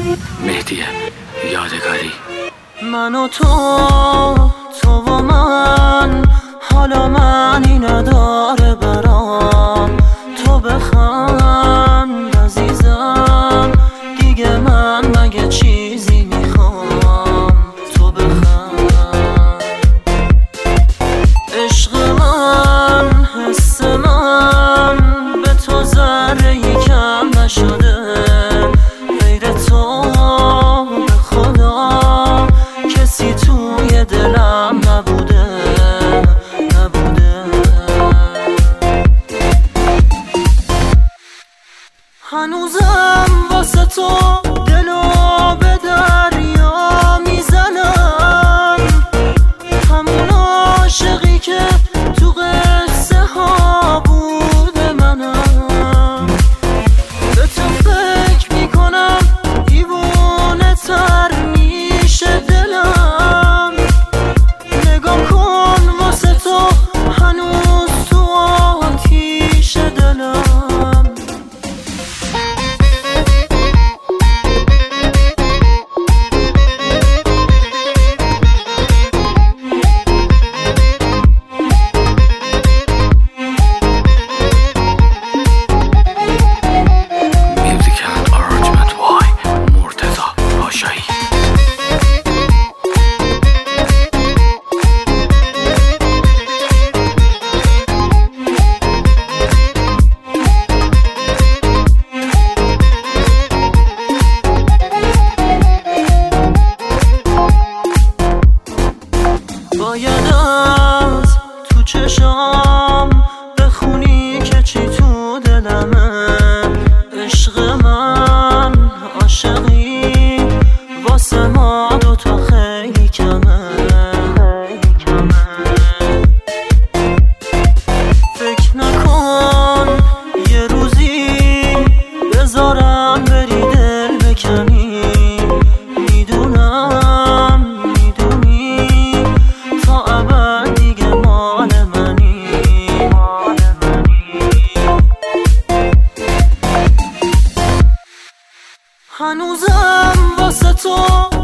مهدی یادگاری. من و تو و من، حالا معنی نداره برام. تو بخند عزیزم، دیگه من مگه چیزی میخوام. تو بخند. عشق من، حس من به تو ذره‌ای کم نشده. غیر تو به خدا کسی توی دلم نبوده. هنوزم واسه تو دلو به دریا میزنم. همون عاشقی که تو قصه ها بوده منم. به تو فکر میکنم دیوونه تر میشه دلم. نگاه کن واسه تو هنوز تو آتیش دلم. باید از تو چشام بخونی که چی تو دلمه. عشق من، عاشقی واسه ما دوتا خیلی کمه. فکر نکن یه روزی بذارم بری دل بکنی. هنوزم واسه تو